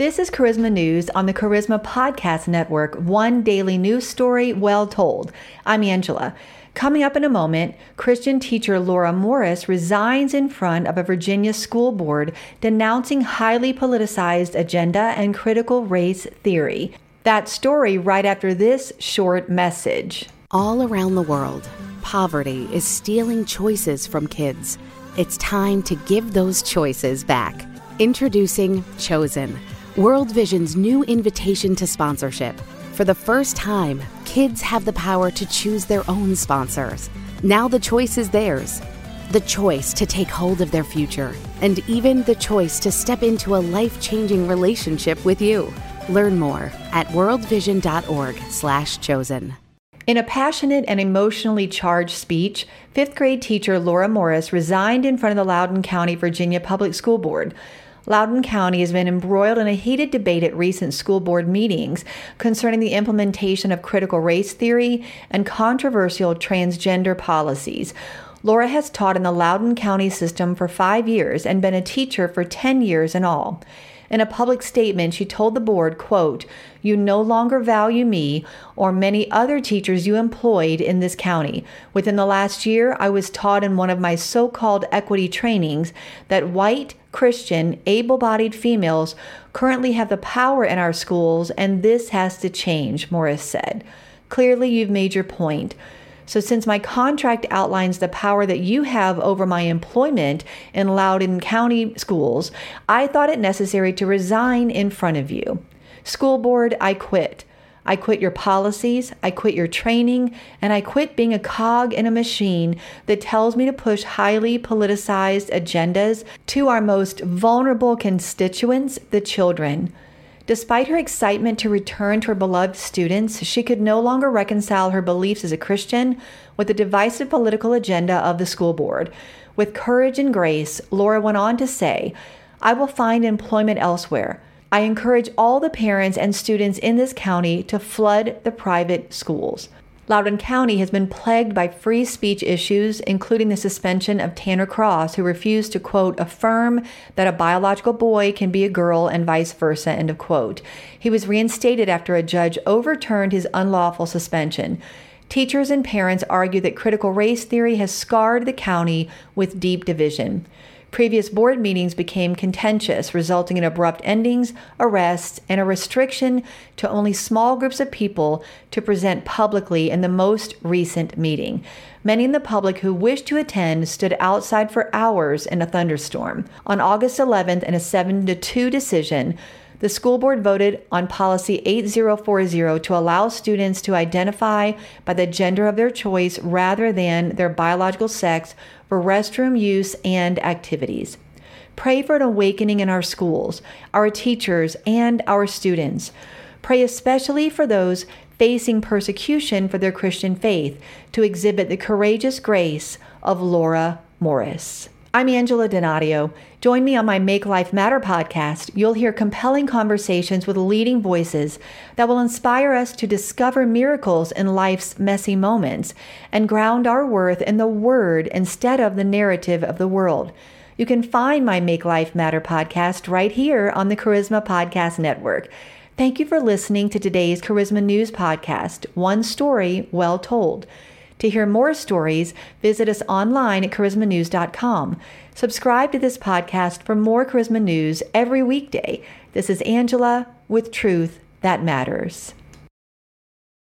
This is Charisma News on the Charisma Podcast Network, one daily news story well told. I'm Angela. Coming up in a moment, Christian teacher Laura Morris resigns in front of a Virginia school board denouncing highly politicized agenda and critical race theory. That story right after this short message. All around the world, poverty is stealing choices from kids. It's time to give those choices back. Introducing Chosen, World Vision's new invitation to sponsorship. For the first time, kids have the power to choose their own sponsors. Now the choice is theirs. The choice to take hold of their future, and even the choice to step into a life-changing relationship with you. Learn more at worldvision.org/chosen. In a passionate and emotionally charged speech, 5th grade teacher Laura Morris resigned in front of the Loudoun County, Virginia Public School Board. Loudoun County has been embroiled in a heated debate at recent school board meetings concerning the implementation of critical race theory and controversial transgender policies. Laura has taught in the Loudoun County system for 5 years and been a teacher for 10 years in all. In a public statement, she told the board, quote, "You no longer value me or many other teachers you employed in this county. Within the last year, I was taught in one of my so-called equity trainings that white, Christian, able-bodied females currently have the power in our schools, and this has to change," Morris said. "Clearly, you've made your point. So since my contract outlines the power that you have over my employment in Loudoun County schools, I thought it necessary to resign in front of you. School board, I quit. I quit your policies, I quit your training, and I quit being a cog in a machine that tells me to push highly politicized agendas to our most vulnerable constituents, the children." Despite her excitement to return to her beloved students, she could no longer reconcile her beliefs as a Christian with the divisive political agenda of the school board. With courage and grace, Laura went on to say, "I will find employment elsewhere. I encourage all the parents and students in this county to flood the private schools." Loudoun County has been plagued by free speech issues, including the suspension of Tanner Cross, who refused to, quote, "affirm that a biological boy can be a girl and vice versa," end of quote. He was reinstated after a judge overturned his unlawful suspension. Teachers and parents argue that critical race theory has scarred the county with deep division. Previous board meetings became contentious, resulting in abrupt endings, arrests, and a restriction to only small groups of people to present publicly in the most recent meeting. Many in the public who wished to attend stood outside for hours in a thunderstorm. On August 11th, in a 7-2 decision, the school board voted on Policy 8040 to allow students to identify by the gender of their choice rather than their biological sex for restroom use and activities. Pray for an awakening in our schools, our teachers, and our students. Pray especially for those facing persecution for their Christian faith to exhibit the courageous grace of Laura Morris. I'm Angela Donadio. Join me on my Make Life Matter podcast. You'll hear compelling conversations with leading voices that will inspire us to discover miracles in life's messy moments and ground our worth in the Word instead of the narrative of the world. You can find my Make Life Matter podcast right here on the Charisma Podcast Network. Thank you for listening to today's Charisma News podcast, one story well told. To hear more stories, visit us online at charismanews.com. Subscribe to this podcast for more Charisma News every weekday. This is Angela with Truth That Matters.